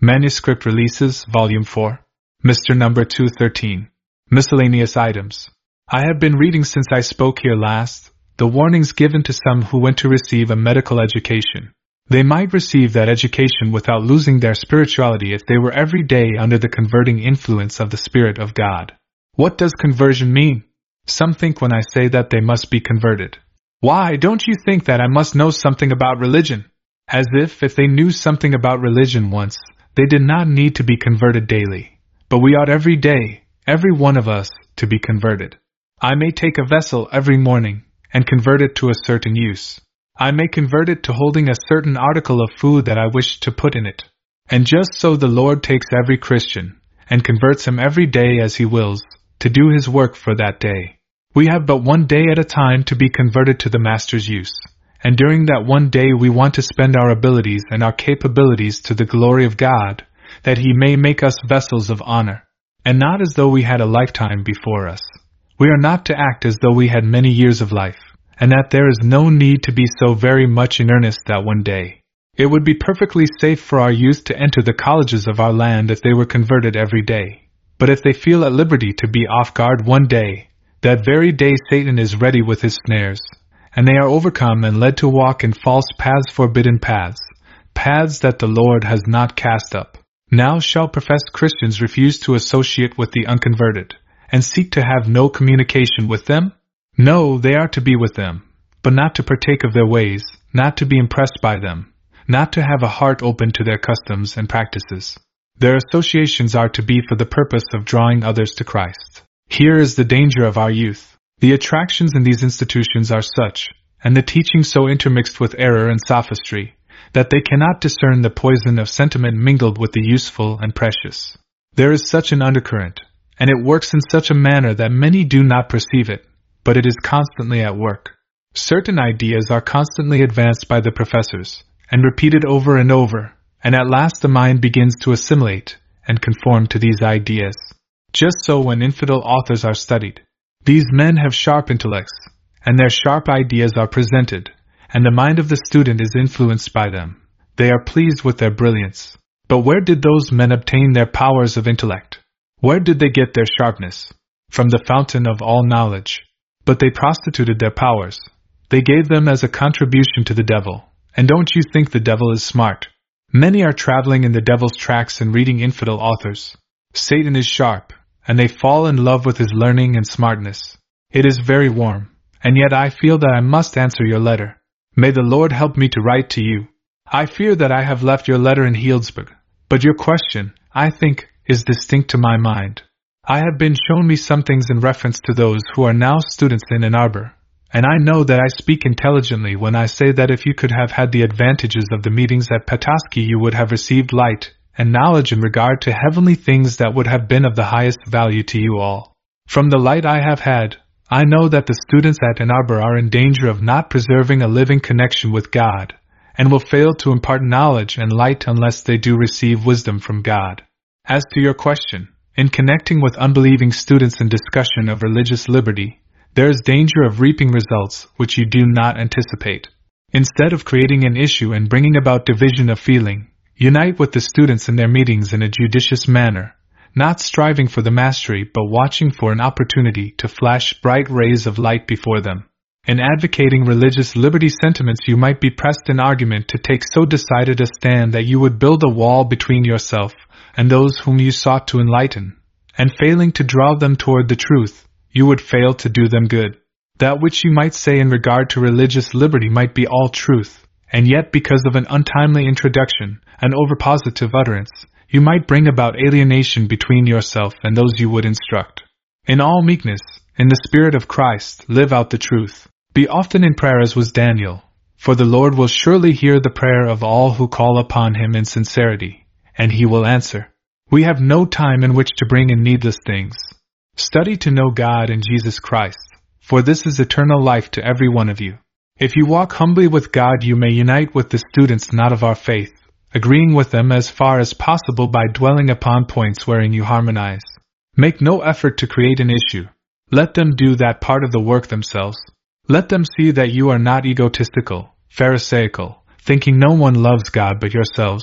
Manuscript Releases, Volume 4. Mr. Number 213. Miscellaneous Items. I have been reading since I spoke here last, the warnings given to some who went to receive a medical education. They might receive that education without losing their spirituality if they were every day under the converting influence of the Spirit of God. What does conversion mean? Some think when I say that they must be converted. Why, don't you think that I must know something about religion? As if they knew something about religion once, they did not need to be converted daily. But we ought every day, every one of us, to be converted. I may take a vessel every morning and convert it to a certain use. I may convert it to holding a certain article of food that I wish to put in it. And just so the Lord takes every Christian and converts him every day as he wills, to do his work for that day. We have but one day at a time to be converted to the Master's use, and during that one day we want to spend our abilities and our capabilities to the glory of God, that he may make us vessels of honor, and not as though we had a lifetime before us. We are not to act as though we had many years of life, and that there is no need to be so very much in earnest that one day. It would be perfectly safe for our youth to enter the colleges of our land if they were converted every day. But if they feel at liberty to be off guard one day, that very day Satan is ready with his snares, and they are overcome and led to walk in false paths, forbidden paths, paths that the Lord has not cast up. Now shall professed Christians refuse to associate with the unconverted, and seek to have no communication with them? No, they are to be with them, but not to partake of their ways, not to be impressed by them, not to have a heart open to their customs and practices. Their associations are to be for the purpose of drawing others to Christ. Here is the danger of our youth. The attractions in these institutions are such, and the teaching so intermixed with error and sophistry, that they cannot discern the poison of sentiment mingled with the useful and precious. There is such an undercurrent, and it works in such a manner that many do not perceive it, but it is constantly at work. Certain ideas are constantly advanced by the professors, and repeated over and over, and at last the mind begins to assimilate and conform to these ideas. Just so when infidel authors are studied, these men have sharp intellects, and their sharp ideas are presented, and the mind of the student is influenced by them. They are pleased with their brilliance. But where did those men obtain their powers of intellect? Where did they get their sharpness? From the fountain of all knowledge. But they prostituted their powers. They gave them as a contribution to the devil. And don't you think the devil is smart? Many are traveling in the devil's tracks and reading infidel authors. Satan is sharp, and they fall in love with his learning and smartness. It is very warm, and yet I feel that I must answer your letter. May the Lord help me to write to you. I fear that I have left your letter in Healdsburg, but your question, I think, is distinct to my mind. I have been shown me some things in reference to those who are now students in Ann Arbor, and I know that I speak intelligently when I say that if you could have had the advantages of the meetings at Petoskey, you would have received light and knowledge in regard to heavenly things that would have been of the highest value to you all. From the light I have had, I know that the students at Ann Arbor are in danger of not preserving a living connection with God, and will fail to impart knowledge and light unless they do receive wisdom from God. As to your question, in connecting with unbelieving students in discussion of religious liberty, there is danger of reaping results which you do not anticipate. Instead of creating an issue and bringing about division of feeling, unite with the students in their meetings in a judicious manner, not striving for the mastery but watching for an opportunity to flash bright rays of light before them. In advocating religious liberty sentiments, you might be pressed in argument to take so decided a stand that you would build a wall between yourself and those whom you sought to enlighten, and failing to draw them toward the truth, you would fail to do them good. That which you might say in regard to religious liberty might be all truth, and yet because of an untimely introduction, an overpositive utterance, you might bring about alienation between yourself and those you would instruct. In all meekness, in the Spirit of Christ, live out the truth. Be often in prayer as was Daniel, for the Lord will surely hear the prayer of all who call upon him in sincerity, and he will answer. We have no time in which to bring in needless things. Study to know God and Jesus Christ, for this is eternal life to every one of you. If you walk humbly with God, you may unite with the students not of our faith, agreeing with them as far as possible by dwelling upon points wherein you harmonize. Make no effort to create an issue. Let them do that part of the work themselves. Let them see that you are not egotistical, pharisaical, thinking no one loves God but yourselves,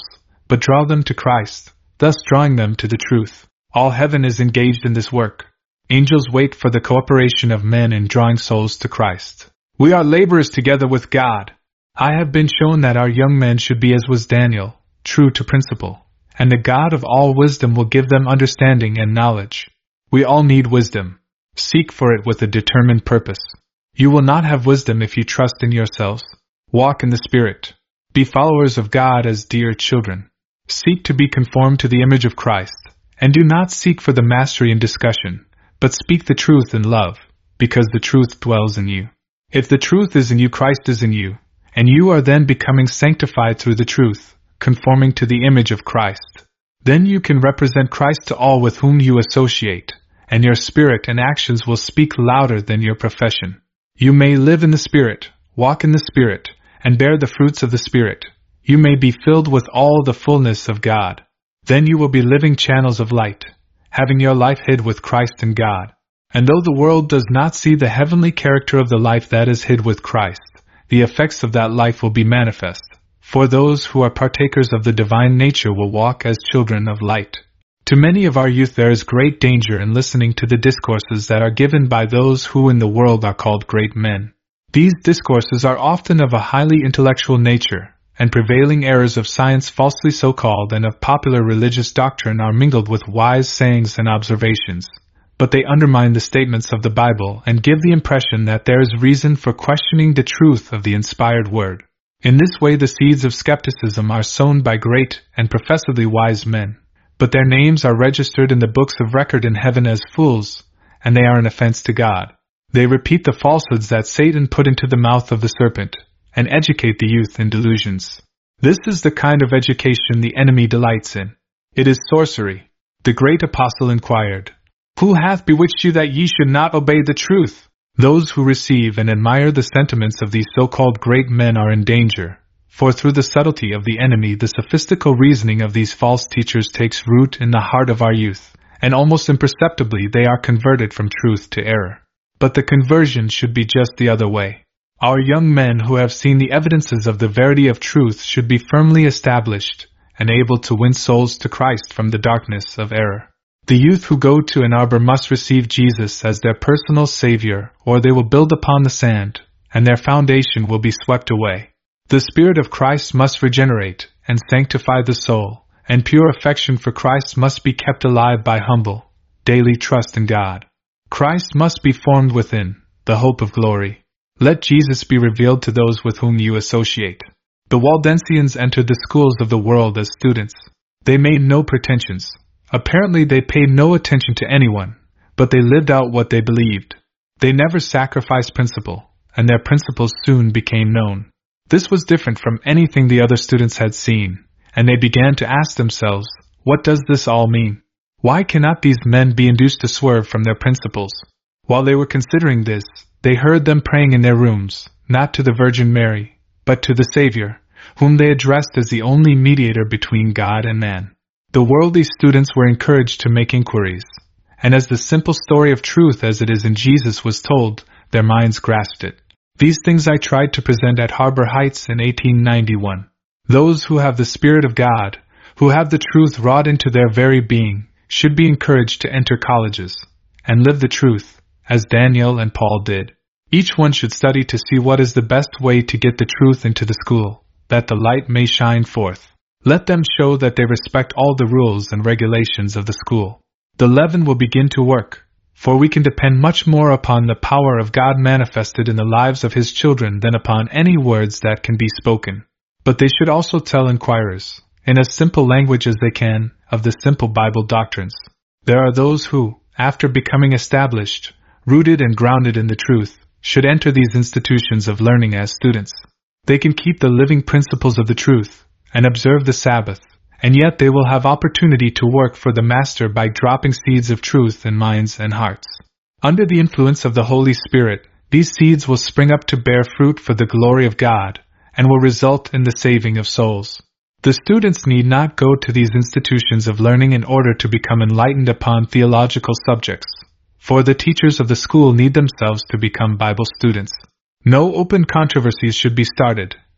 but draw them to Christ, thus drawing them to the truth. All heaven is engaged in this work. Angels wait for the cooperation of men in drawing souls to Christ. We are laborers together with God. I have been shown that our young men should be as was Daniel, true to principle, and the God of all wisdom will give them understanding and knowledge. We all need wisdom. Seek for it with a determined purpose. You will not have wisdom if you trust in yourselves. Walk in the Spirit. Be followers of God as dear children. Seek to be conformed to the image of Christ, and do not seek for the mastery in discussion, but speak the truth in love, because the truth dwells in you. If the truth is in you, Christ is in you, and you are then becoming sanctified through the truth, conforming to the image of Christ. Then you can represent Christ to all with whom you associate, and your spirit and actions will speak louder than your profession. You may live in the Spirit, walk in the Spirit, and bear the fruits of the Spirit. You may be filled with all the fullness of God. Then you will be living channels of light, having your life hid with Christ in God. And though the world does not see the heavenly character of the life that is hid with Christ, the effects of that life will be manifest, for those who are partakers of the divine nature will walk as children of light. To many of our youth there is great danger in listening to the discourses that are given by those who in the world are called great men. These discourses are often of a highly intellectual nature, and prevailing errors of science falsely so called and of popular religious doctrine are mingled with wise sayings and observations. But they undermine the statements of the Bible and give the impression that there is reason for questioning the truth of the inspired word. In this way the seeds of skepticism are sown by great and professedly wise men, but their names are registered in the books of record in heaven as fools, and they are an offense to God. They repeat the falsehoods that Satan put into the mouth of the serpent, and educate the youth in delusions. This is the kind of education the enemy delights in. It is sorcery. The great apostle inquired, "Who hath bewitched you that ye should not obey the truth?" Those who receive and admire the sentiments of these so-called great men are in danger, for through the subtlety of the enemy the sophistical reasoning of these false teachers takes root in the heart of our youth, and almost imperceptibly they are converted from truth to error. But the conversion should be just the other way. Our young men who have seen the evidences of the verity of truth should be firmly established and able to win souls to Christ from the darkness of error. The youth who go to Ann Arbor must receive Jesus as their personal Savior, or they will build upon the sand, and their foundation will be swept away. The Spirit of Christ must regenerate and sanctify the soul, and pure affection for Christ must be kept alive by humble, daily trust in God. Christ must be formed within, the hope of glory. Let Jesus be revealed to those with whom you associate. The Waldensians entered the schools of the world as students. They made no pretensions. Apparently they paid no attention to anyone, but they lived out what they believed. They never sacrificed principle, and their principles soon became known. This was different from anything the other students had seen, and they began to ask themselves, what does this all mean? Why cannot these men be induced to swerve from their principles? While they were considering this, they heard them praying in their rooms, not to the Virgin Mary, but to the Savior, whom they addressed as the only mediator between God and man. The worldly students were encouraged to make inquiries, and as the simple story of truth as it is in Jesus was told, their minds grasped it. These things I tried to present at Harbor Heights in 1891. Those who have the Spirit of God, who have the truth wrought into their very being, should be encouraged to enter colleges, and live the truth, as Daniel and Paul did. Each one should study to see what is the best way to get the truth into the school, that the light may shine forth. Let them show that they respect all the rules and regulations of the school. The leaven will begin to work, for we can depend much more upon the power of God manifested in the lives of His children than upon any words that can be spoken. But they should also tell inquirers, in as simple language as they can, of the simple Bible doctrines. There are those who, after becoming established, rooted and grounded in the truth, should enter these institutions of learning as students. They can keep the living principles of the truth, and observe the Sabbath, and yet they will have opportunity to work for the Master by dropping seeds of truth in minds and hearts. Under the influence of the Holy Spirit, these seeds will spring up to bear fruit for the glory of God, and will result in the saving of souls. The students need not go to these institutions of learning in order to become enlightened upon theological subjects, for the teachers of the school need themselves to become Bible students. No open controversies should be started,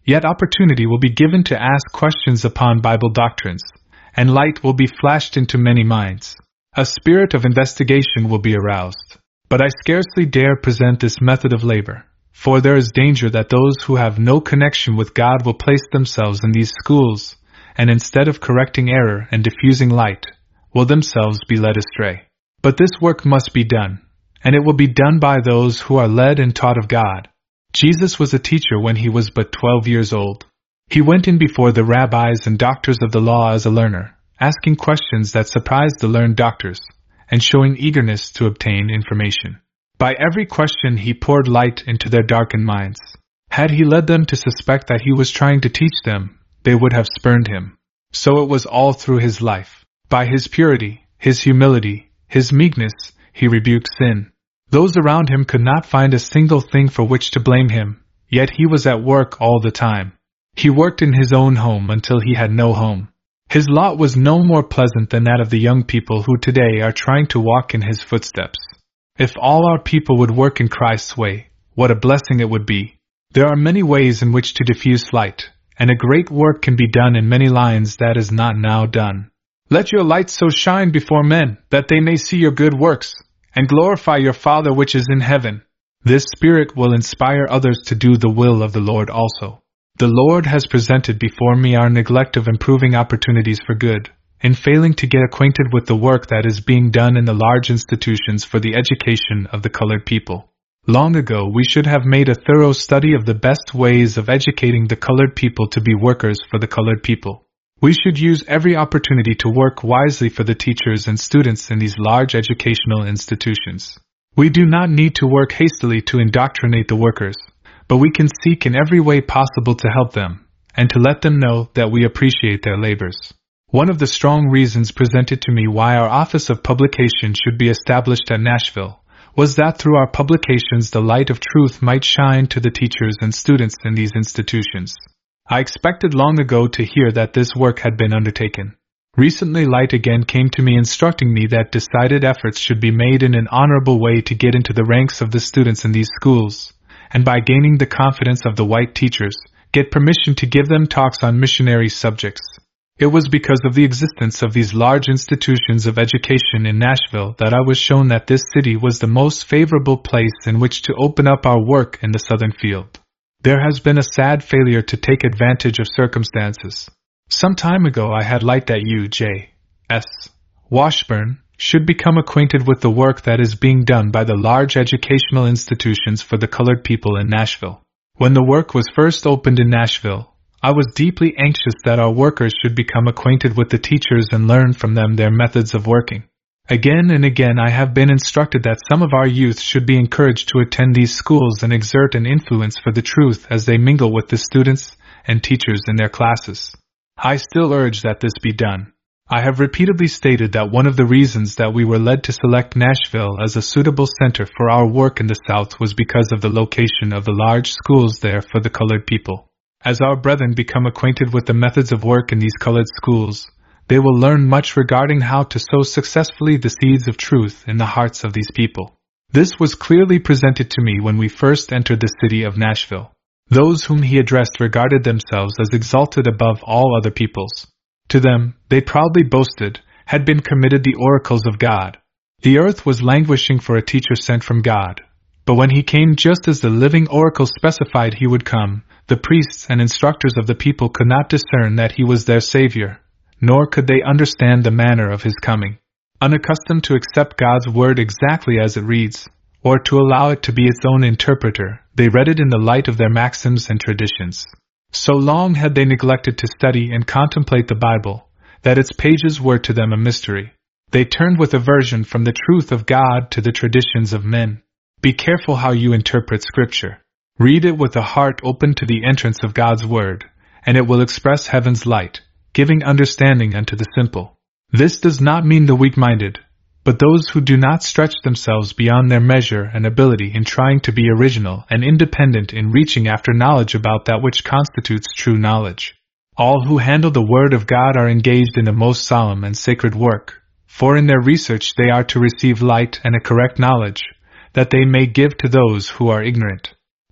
yet opportunity will be given to ask questions upon Bible doctrines, and light will be flashed into many minds. A spirit of investigation will be aroused. But I scarcely dare present this method of labor, for there is danger that those who have no connection with God will place themselves in these schools, and instead of correcting error and diffusing light, will themselves be led astray. But this work must be done, and it will be done by those who are led and taught of God. Jesus was a teacher when he was but 12 years old. He went in before the rabbis and doctors of the law as a learner, asking questions that surprised the learned doctors, and showing eagerness to obtain information. By every question he poured light into their darkened minds. Had he led them to suspect that he was trying to teach them, they would have spurned him. So it was all through his life. By his purity, his humility, his meekness, he rebuked sin. Those around him could not find a single thing for which to blame him, yet he was at work all the time. He worked in his own home until he had no home. His lot was no more pleasant than that of the young people who today are trying to walk in his footsteps. If all our people would work in Christ's way, what a blessing it would be. There are many ways in which to diffuse light, and a great work can be done in many lines that is not now done. Let your light so shine before men, that they may see your good works, and glorify your Father which is in heaven. This Spirit will inspire others to do the will of the Lord also. The Lord has presented before me our neglect of improving opportunities for good, in failing to get acquainted with the work that is being done in the large institutions for the education of the colored people. Long ago we should have made a thorough study of the best ways of educating the colored people to be workers for the colored people. We should use every opportunity to work wisely for the teachers and students in these large educational institutions. We do not need to work hastily to indoctrinate the workers, but we can seek in every way possible to help them, and to let them know that we appreciate their labors. One of the strong reasons presented to me why our Office of Publication should be established at Nashville was that through our publications the light of truth might shine to the teachers and students in these institutions. I expected long ago to hear that this work had been undertaken. Recently light again came to me instructing me that decided efforts should be made in an honorable way to get into the ranks of the students in these schools, and by gaining the confidence of the white teachers, get permission to give them talks on missionary subjects. It was because of the existence of these large institutions of education in Nashville that I was shown that this city was the most favorable place in which to open up our work in the southern field. There has been a sad failure to take advantage of circumstances. Some time ago I had light that you, J.S. Washburn, should become acquainted with the work that is being done by the large educational institutions for the colored people in Nashville. When the work was first opened in Nashville, I was deeply anxious that our workers should become acquainted with the teachers and learn from them their methods of working. Again and again I have been instructed that some of our youth should be encouraged to attend these schools and exert an influence for the truth as they mingle with the students and teachers in their classes. I still urge that this be done. I have repeatedly stated that one of the reasons that we were led to select Nashville as a suitable center for our work in the South was because of the location of the large schools there for the colored people. As our brethren become acquainted with the methods of work in these colored schools, they will learn much regarding how to sow successfully the seeds of truth in the hearts of these people. This was clearly presented to me when we first entered the city of Nashville. Those whom he addressed regarded themselves as exalted above all other peoples. To them, they proudly boasted, had been committed the oracles of God. The earth was languishing for a teacher sent from God. But when he came just as the living oracle specified he would come, the priests and instructors of the people could not discern that he was their Savior, nor could they understand the manner of his coming. Unaccustomed to accept God's word exactly as it reads, or to allow it to be its own interpreter, they read it in the light of their maxims and traditions. So long had they neglected to study and contemplate the Bible, that its pages were to them a mystery. They turned with aversion from the truth of God to the traditions of men. Be careful how you interpret Scripture. Read it with a heart open to the entrance of God's Word, and it will express heaven's light, giving understanding unto the simple. This does not mean the weak-minded, but those who do not stretch themselves beyond their measure and ability in trying to be original and independent in reaching after knowledge about that which constitutes true knowledge. All who handle the Word of God are engaged in a most solemn and sacred work, for in their research they are to receive light and a correct knowledge, that they may give to those who are ignorant.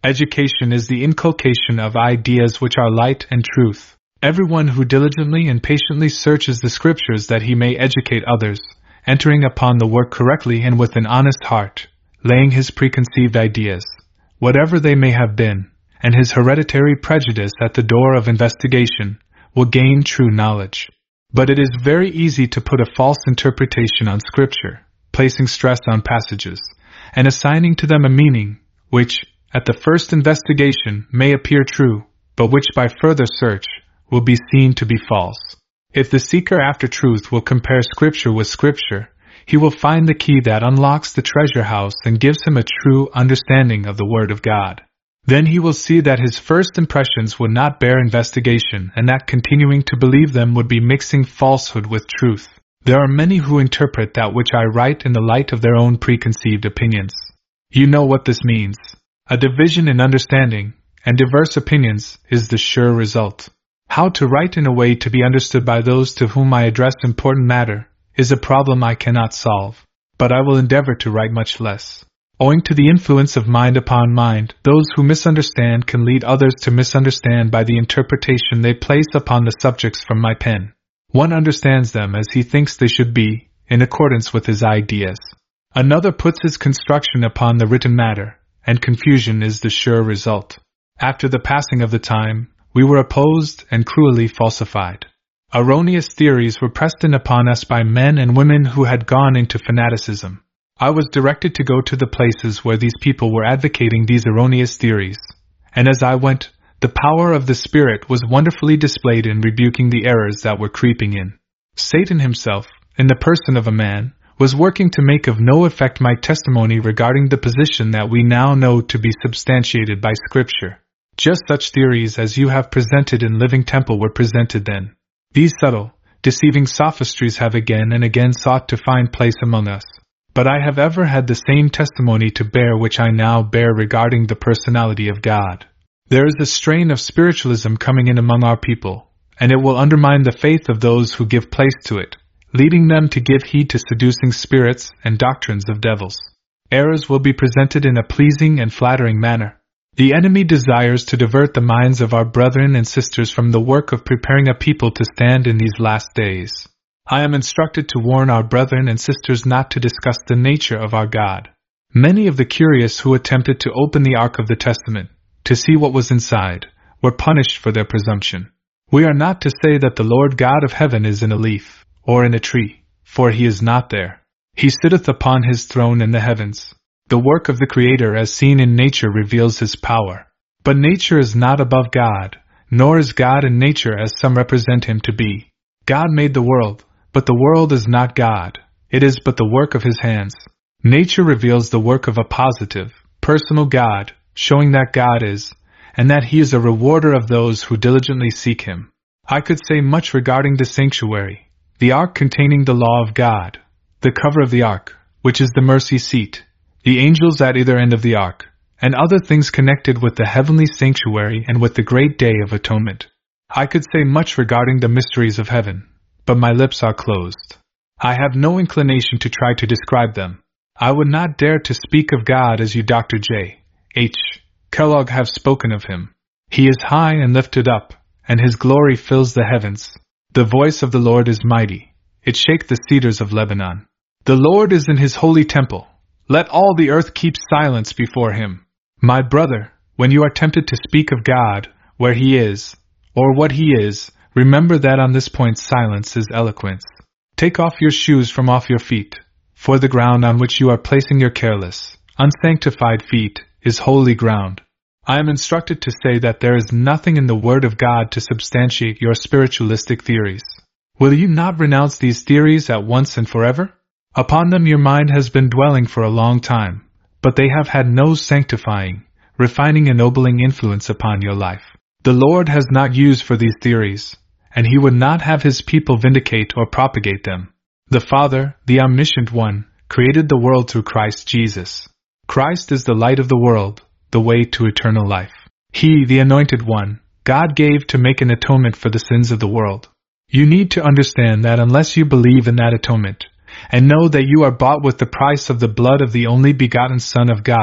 Education is the inculcation of ideas which are light and truth. Everyone who diligently and patiently searches the Scriptures that he may educate others, entering upon the work correctly and with an honest heart, laying his preconceived ideas, whatever they may have been, and his hereditary prejudice at the door of investigation, will gain true knowledge. But it is very easy to put a false interpretation on Scripture, placing stress on passages, and assigning to them a meaning, which, at the first investigation, may appear true, but which by further search, will be seen to be false. If the seeker after truth will compare Scripture with Scripture, he will find the key that unlocks the treasure house and gives him a true understanding of the Word of God. Then he will see that his first impressions would not bear investigation, and that continuing to believe them would be mixing falsehood with truth. There are many who interpret that which I write in the light of their own preconceived opinions. You know what this means. A division in understanding, and diverse opinions, is the sure result. How to write in a way to be understood by those to whom I address important matter is a problem I cannot solve, but I will endeavor to write much less. Owing to the influence of mind upon mind, those who misunderstand can lead others to misunderstand by the interpretation they place upon the subjects from my pen. One understands them as he thinks they should be, in accordance with his ideas. Another puts his construction upon the written matter, and confusion is the sure result. After the passing of the time, we were opposed and cruelly falsified. Erroneous theories were pressed in upon us by men and women who had gone into fanaticism. I was directed to go to the places where these people were advocating these erroneous theories, and as I went, the power of the Spirit was wonderfully displayed in rebuking the errors that were creeping in. Satan himself, in the person of a man, was working to make of no effect my testimony regarding the position that we now know to be substantiated by Scripture. Just such theories as you have presented in Living Temple were presented then. These subtle, deceiving sophistries have again and again sought to find place among us. But I have ever had the same testimony to bear which I now bear regarding the personality of God. There is a strain of spiritualism coming in among our people, and it will undermine the faith of those who give place to it, leading them to give heed to seducing spirits and doctrines of devils. Errors will be presented in a pleasing and flattering manner. The enemy desires to divert the minds of our brethren and sisters from the work of preparing a people to stand in these last days. I am instructed to warn our brethren and sisters not to discuss the nature of our God. Many of the curious who attempted to open the Ark of the Testament, to see what was inside, were punished for their presumption. We are not to say that the Lord God of heaven is in a leaf, or in a tree, for he is not there. He sitteth upon his throne in the heavens. The work of the Creator as seen in nature reveals his power. But nature is not above God, nor is God in nature as some represent him to be. God made the world, but the world is not God. It is but the work of his hands. Nature reveals the work of a positive, personal God, showing that God is, and that he is a rewarder of those who diligently seek him. I could say much regarding the sanctuary, the ark containing the law of God, the cover of the ark, which is the mercy seat, the angels at either end of the ark, and other things connected with the heavenly sanctuary and with the great day of atonement. I could say much regarding the mysteries of heaven, but my lips are closed. I have no inclination to try to describe them. I would not dare to speak of God as you Dr. J. H. Kellogg have spoken of him. He is high and lifted up, and his glory fills the heavens. The voice of the Lord is mighty. It shakes the cedars of Lebanon. The Lord is in his holy temple. Let all the earth keep silence before him. My brother, when you are tempted to speak of God, where he is, or what he is, remember that on this point silence is eloquence. Take off your shoes from off your feet, for the ground on which you are placing your careless, unsanctified feet is holy ground. I am instructed to say that there is nothing in the Word of God to substantiate your spiritualistic theories. Will you not renounce these theories at once and forever? Upon them your mind has been dwelling for a long time, but they have had no sanctifying, refining, ennobling influence upon your life. The Lord has not used for these theories, and he would not have his people vindicate or propagate them. The Father, the Omniscient One, created the world through Christ Jesus. Christ is the light of the world, the way to eternal life. He, the Anointed One, God gave to make an atonement for the sins of the world. You need to understand that unless you believe in that atonement, and know that you are bought with the price of the blood of the only begotten Son of God,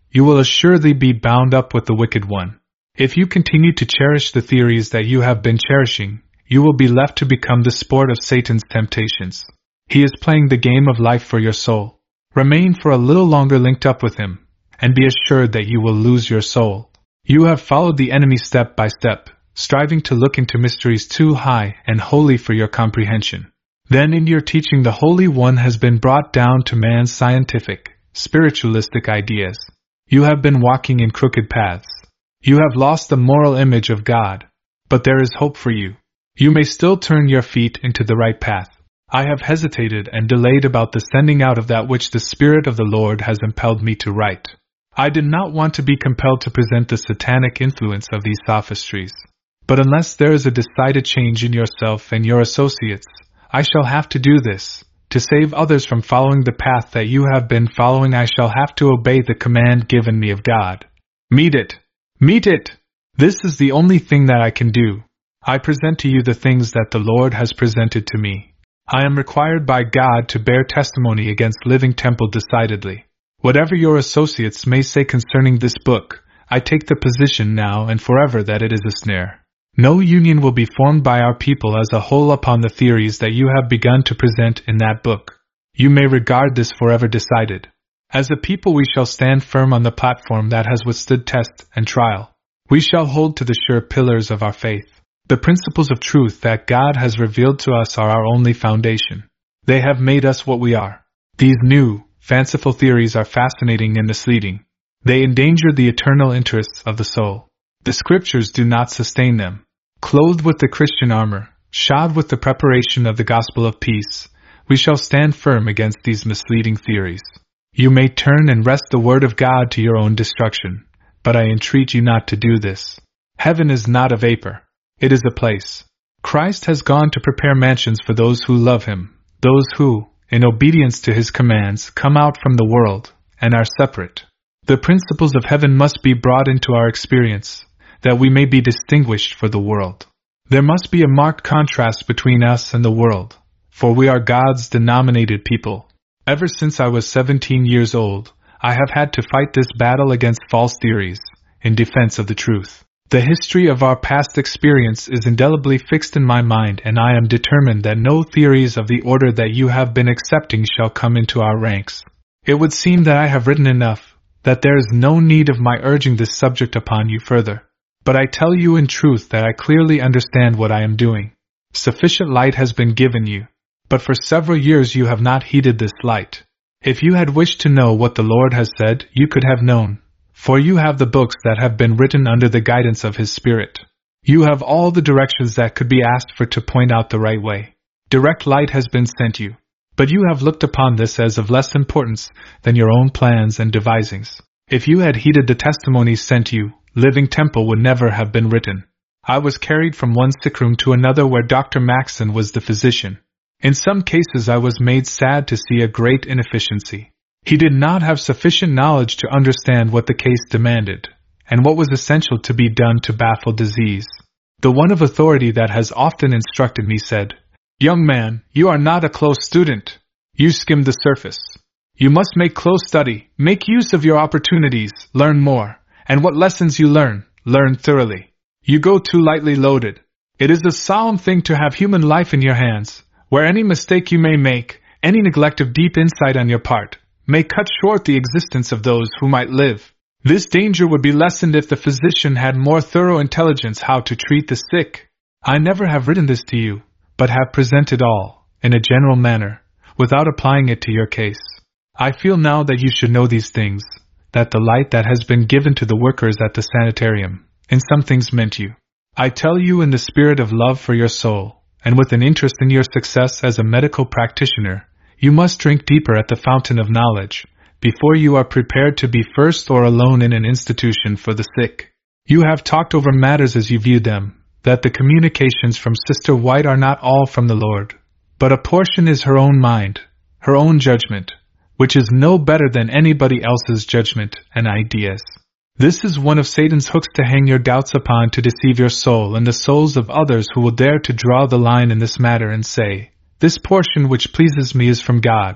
you will assuredly be bound up with the wicked one. If you continue to cherish the theories that you have been cherishing, you will be left to become the sport of Satan's temptations. He is playing the game of life for your soul. Remain for a little longer linked up with him, and be assured that you will lose your soul. You have followed the enemy step by step, striving to look into mysteries too high and holy for your comprehension. Then in your teaching the Holy One has been brought down to man's scientific, spiritualistic ideas. You have been walking in crooked paths. You have lost the moral image of God. But there is hope for you. You may still turn your feet into the right path. I have hesitated and delayed about the sending out of that which the Spirit of the Lord has impelled me to write. I did not want to be compelled to present the satanic influence of these sophistries. But unless there is a decided change in yourself and your associates, I shall have to do this. To save others from following the path that you have been following, I shall have to obey the command given me of God. Meet it! Meet it! This is the only thing that I can do. I present to you the things that the Lord has presented to me. I am required by God to bear testimony against Living Temple decidedly. Whatever your associates may say concerning this book, I take the position now and forever that it is a snare. No union will be formed by our people as a whole upon the theories that you have begun to present in that book. You may regard this forever decided. As a people we shall stand firm on the platform that has withstood test and trial. We shall hold to the sure pillars of our faith. The principles of truth that God has revealed to us are our only foundation. They have made us what we are. These new, fanciful theories are fascinating and misleading. They endanger the eternal interests of the soul. The Scriptures do not sustain them. Clothed with the Christian armor, shod with the preparation of the gospel of peace, we shall stand firm against these misleading theories. You may turn and wrest the word of God to your own destruction, but I entreat you not to do this. Heaven is not a vapor. It is a place. Christ has gone to prepare mansions for those who love him, those who, in obedience to his commands, come out from the world, and are separate. The principles of heaven must be brought into our experience, that we may be distinguished for the world. There must be a marked contrast between us and the world, for we are God's denominated people. Ever since I was 17 years old, I have had to fight this battle against false theories, in defense of the truth. The history of our past experience is indelibly fixed in my mind, and I am determined that no theories of the order that you have been accepting shall come into our ranks. It would seem that I have written enough, that there is no need of my urging this subject upon you further. But I tell you in truth that I clearly understand what I am doing. Sufficient light has been given you, but for several years you have not heeded this light. If you had wished to know what the Lord has said, you could have known, for you have the books that have been written under the guidance of His Spirit. You have all the directions that could be asked for to point out the right way. Direct light has been sent you, but you have looked upon this as of less importance than your own plans and devisings. If you had heeded the testimonies sent you, Living Temple would never have been written. I was carried from one sickroom to another where Dr. Maxson was the physician. In some cases I was made sad to see a great inefficiency. He did not have sufficient knowledge to understand what the case demanded, and what was essential to be done to baffle disease. The one of authority that has often instructed me said, "Young man, you are not a close student. You skim the surface. You must make close study, make use of your opportunities, learn more, and what lessons you learn thoroughly. You go too lightly loaded. It is a solemn thing to have human life in your hands, where any mistake you may make, any neglect of deep insight on your part, may cut short the existence of those who might live. This danger would be lessened if the physician had more thorough intelligence how to treat the sick. I never have written this to you, but have presented all, in a general manner, without applying it to your case. I feel now that you should know these things, that the light that has been given to the workers at the sanitarium, in some things meant you. I tell you in the spirit of love for your soul, and with an interest in your success as a medical practitioner, you must drink deeper at the fountain of knowledge, before you are prepared to be first or alone in an institution for the sick. You have talked over matters as you view them, that the communications from Sister White are not all from the Lord, but a portion is her own mind, her own judgment, which is no better than anybody else's judgment and ideas. This is one of Satan's hooks to hang your doubts upon to deceive your soul and the souls of others who will dare to draw the line in this matter and say, "This portion which pleases me is from God,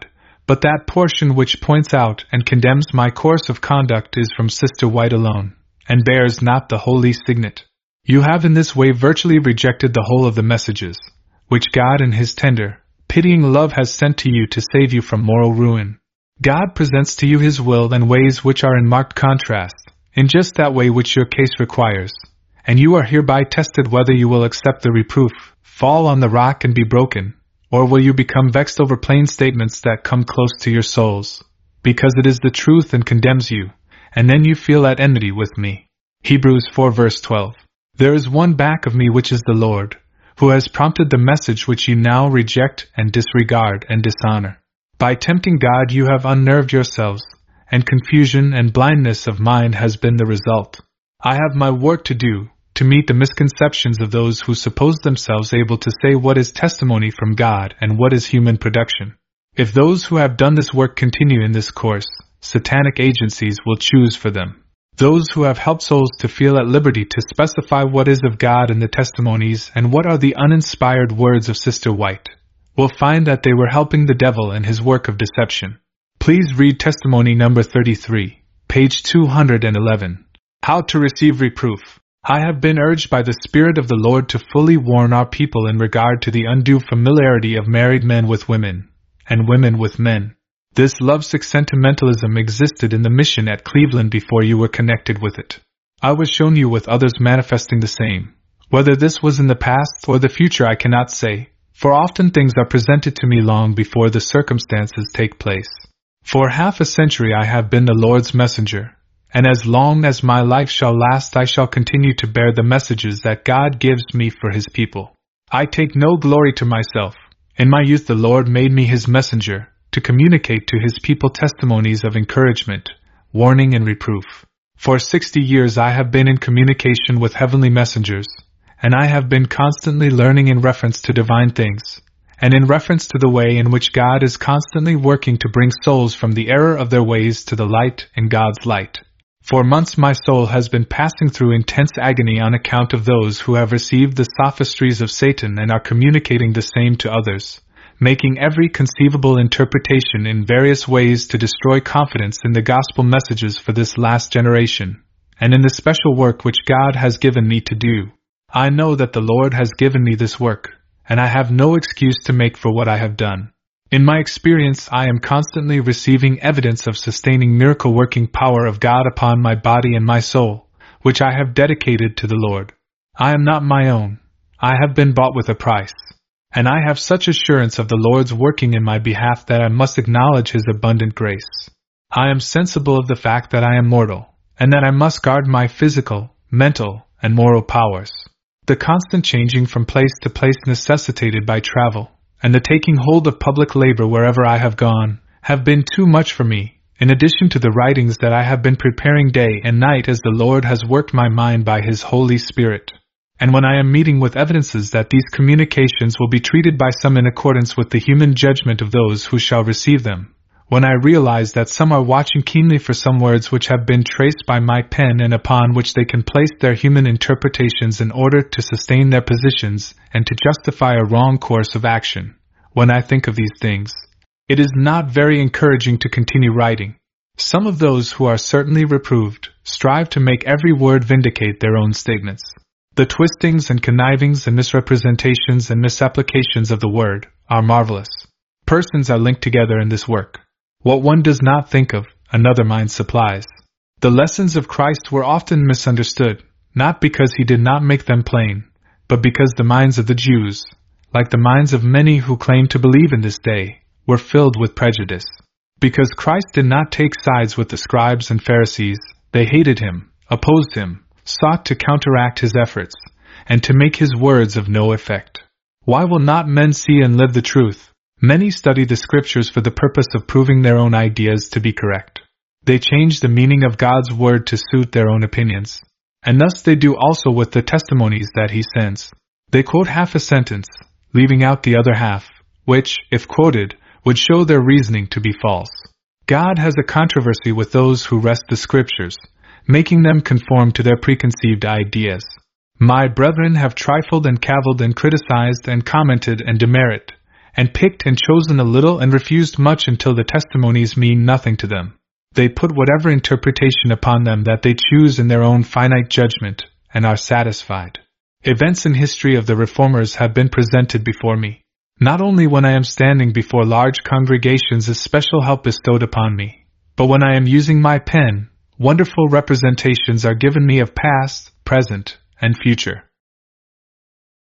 but that portion which points out and condemns my course of conduct is from Sister White alone, and bears not the holy signet. You have in this way virtually rejected the whole of the messages, which God in His tender, pitying love has sent to you to save you from moral ruin. God presents to you His will and ways which are in marked contrast, in just that way which your case requires, and you are hereby tested whether you will accept the reproof, fall on the rock and be broken, or will you become vexed over plain statements that come close to your souls, because it is the truth and condemns you, and then you feel at enmity with me. Hebrews 4 verse 12. There is one back of me which is the Lord, who has prompted the message which you now reject and disregard and dishonor. By tempting God you have unnerved yourselves, and confusion and blindness of mind has been the result. I have my work to do, to meet the misconceptions of those who suppose themselves able to say what is testimony from God and what is human production. If those who have done this work continue in this course, satanic agencies will choose for them. Those who have helped souls to feel at liberty to specify what is of God in the testimonies and what are the uninspired words of Sister White, will find that they were helping the devil in his work of deception. Please read testimony number 33, page 211. How to receive reproof. I have been urged by the Spirit of the Lord to fully warn our people in regard to the undue familiarity of married men with women, and women with men. This lovesick sentimentalism existed in the mission at Cleveland before you were connected with it. I was shown you with others manifesting the same. Whether this was in the past or the future I cannot say, for often things are presented to me long before the circumstances take place. For half a century I have been the Lord's messenger, and as long as my life shall last I shall continue to bear the messages that God gives me for His people. I take no glory to myself. In my youth the Lord made me His messenger, to communicate to His people testimonies of encouragement, warning and reproof. For 60 years I have been in communication with heavenly messengers, and I have been constantly learning in reference to divine things, and in reference to the way in which God is constantly working to bring souls from the error of their ways to the light in God's light. For months my soul has been passing through intense agony on account of those who have received the sophistries of Satan and are communicating the same to others, making every conceivable interpretation in various ways to destroy confidence in the gospel messages for this last generation, and in the special work which God has given me to do. I know that the Lord has given me this work, and I have no excuse to make for what I have done. In my experience, I am constantly receiving evidence of sustaining miracle-working power of God upon my body and my soul, which I have dedicated to the Lord. I am not my own. I have been bought with a price. And I have such assurance of the Lord's working in my behalf that I must acknowledge His abundant grace. I am sensible of the fact that I am mortal, and that I must guard my physical, mental, and moral powers. The constant changing from place to place necessitated by travel, and the taking hold of public labor wherever I have gone, have been too much for me, in addition to the writings that I have been preparing day and night as the Lord has worked my mind by His Holy Spirit. And when I am meeting with evidences that these communications will be treated by some in accordance with the human judgment of those who shall receive them, when I realize that some are watching keenly for some words which have been traced by my pen and upon which they can place their human interpretations in order to sustain their positions and to justify a wrong course of action, when I think of these things, it is not very encouraging to continue writing. Some of those who are certainly reproved strive to make every word vindicate their own statements. The twistings and connivings and misrepresentations and misapplications of the word are marvelous. Persons are linked together in this work. What one does not think of, another mind supplies. The lessons of Christ were often misunderstood, not because He did not make them plain, but because the minds of the Jews, like the minds of many who claim to believe in this day, were filled with prejudice. Because Christ did not take sides with the scribes and Pharisees, they hated Him, opposed Him, sought to counteract His efforts, and to make His words of no effect. Why will not men see and live the truth? Many study the Scriptures for the purpose of proving their own ideas to be correct. They change the meaning of God's word to suit their own opinions, and thus they do also with the testimonies that He sends. They quote half a sentence, leaving out the other half, which, if quoted, would show their reasoning to be false. God has a controversy with those who wrest the Scriptures, making them conform to their preconceived ideas. My brethren have trifled and cavilled and criticized and commented and demerit, and picked and chosen a little and refused much until the testimonies mean nothing to them. They put whatever interpretation upon them that they choose in their own finite judgment, and are satisfied. Events in history of the Reformers have been presented before me. Not only when I am standing before large congregations is special help bestowed upon me, but when I am using my pen, wonderful representations are given me of past, present, and future.